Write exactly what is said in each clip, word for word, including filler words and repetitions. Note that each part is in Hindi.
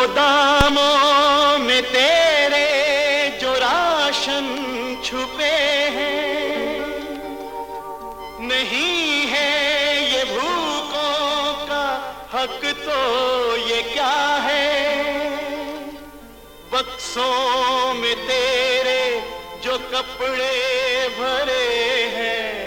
गोदामों में तेरे जो राशन छुपे हैं, नहीं है ये भूखों का हक तो ये क्या है। बक्सों में तेरे जो कपड़े भरे हैं,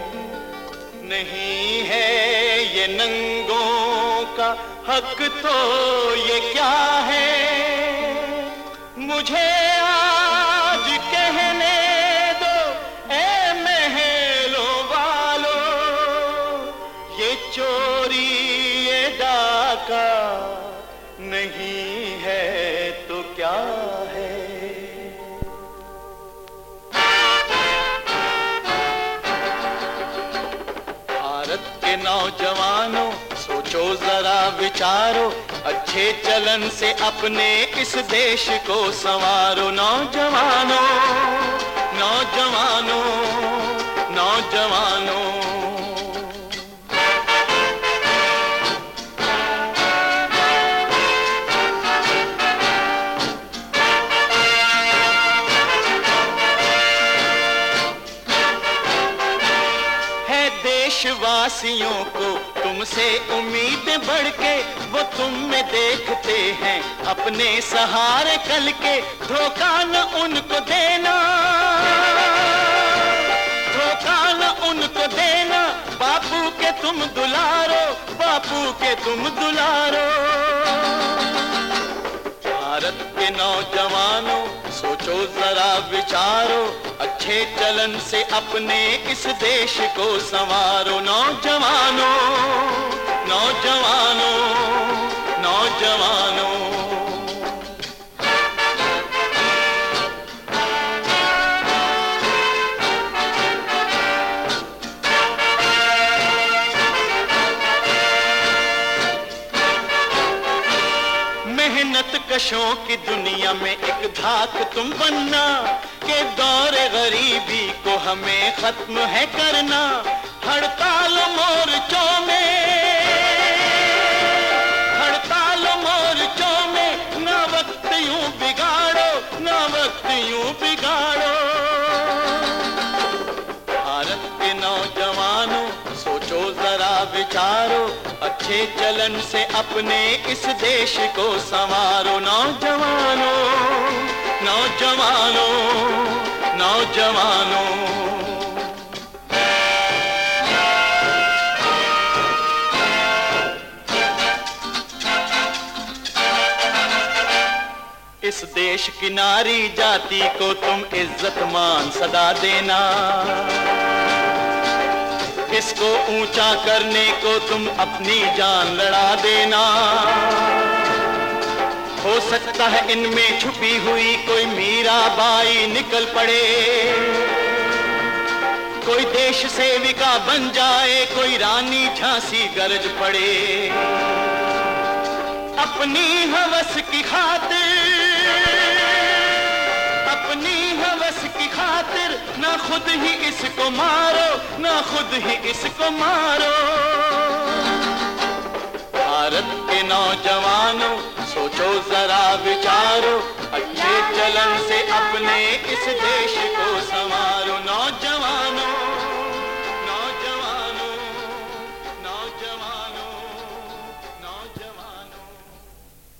नहीं है ये नंगों का हक तो ये क्या है। मुझे आज कहने दो ए महलों वालों, ये चोरी ये डाका नहीं है तो क्या है। भारत के नौजवानों सोचो जरा विचारो, अच्छे चलन से अपने इस देश को संवारो। नौजवानों नौजवानों नौजवानों, देशवासियों को तुमसे उम्मीदें बढ़ के वो तुम में देखते हैं अपने सहारे कल के। धोखा न उनको देना, धोखा न उनको देना, बापू के तुम दुलारो, बापू के तुम दुलारो। भारत के नौजवानों सोचो जरा विचारो, अच्छे चलन से अपने इस देश को संवारो। नौजवानों नौजवानों नौजवानों, मेहनत कशों की दुनिया में एक धाक तुम बनना, के दौर गरीबी को हमें खत्म है करना। हड़ताल मोर्चों में, हड़ताल मोर्चों में, ना वक्त यूं बिगाड़ो, ना वक्त यूं बिगाड़ो। भारत के नौजवानों सोचो जरा विचारो, अच्छे चलन से अपने इस देश को संवारो। नौजवानों नौजवानों नौजवानों, इस देश की नारी जाति को तुम इज्जत मान सदा देना, इसको ऊंचा करने को तुम अपनी जान लड़ा देना। हो सकता है इनमें छुपी हुई कोई मीराबाई निकल पड़े, कोई देश सेविका बन जाए, कोई रानी झांसी गरज पड़े। अपनी हवस की खातिर, अपनी हवस की खातिर ना खुद ही इसको मारो, ना खुद ही इसको मारो। भारत के नौजवानों सोचो जरा विचारो, अच्छे चलन से अपने इस देश को संवारो।